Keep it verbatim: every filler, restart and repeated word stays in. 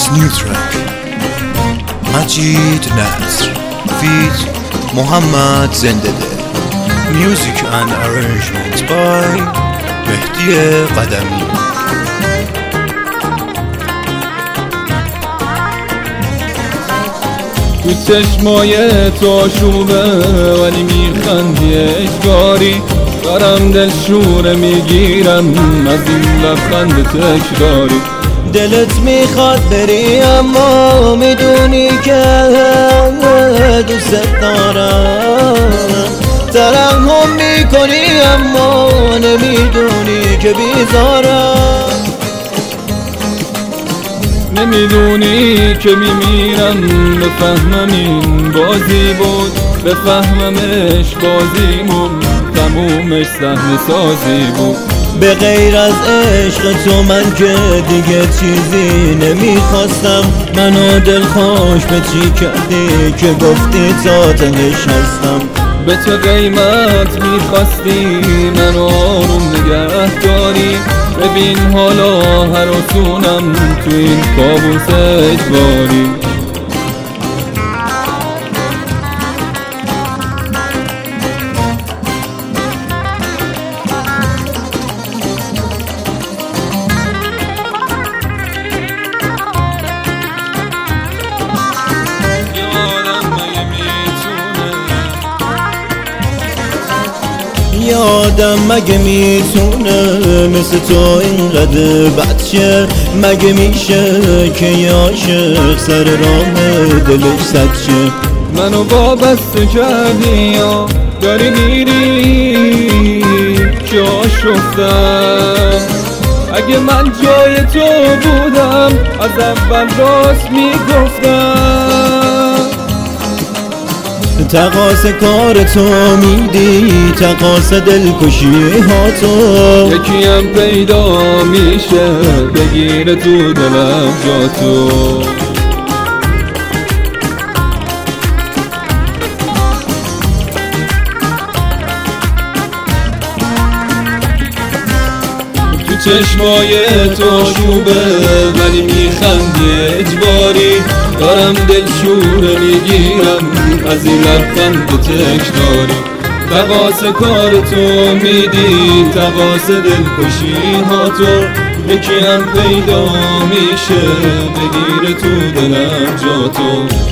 new track مجید نصر feat محمد زنده دل. Music and arrangement by مهدی قدمی. تو چشمای تو آشوبه ولی میخندی اشگاری، دارم دلشوره میگیرم از این لبخند تکراری. دلت میخواد بری اما میدونی که دوست دارم، ترحم میکنی اما نمیدونی که بیزارم. نمیدونی که میمیرم، بفهمم این بازی بود، بفهممش بازیمون تمومش صحنه سازی بود. به غیر از عشق تو من که دیگه چیزی نمیخواستم. منو دلخوش به چی کردی که گفتی تا تهش هستم. به تو قیمت میخواستی منو آروم نگه داری، ببین حالا هر آسونم تو این کابوس اجباری. یادم مگه میتونه مثل تو اینقدر بد شه؟ مگه میشه که یه عاشق سر راه دلش سد شه؟ منو وابسته کردی یا داری میری که آشفتم. اگه من جای تو بودم از اول راست میگفتم. تقاس کار تو میدی، تقاس دلکشی ها تو. یکیم پیدا میشه بگیره تو دلم جا تو. تو چشمای تو شوبه ولی میخندی اجباری، دارم دلشوره میگیرم از این لبخند تکراری. تقاس کار تو میدی، تقاس دلکشی ها تو. یکی هم پیدا میشه بگیره تو دلم جا تو.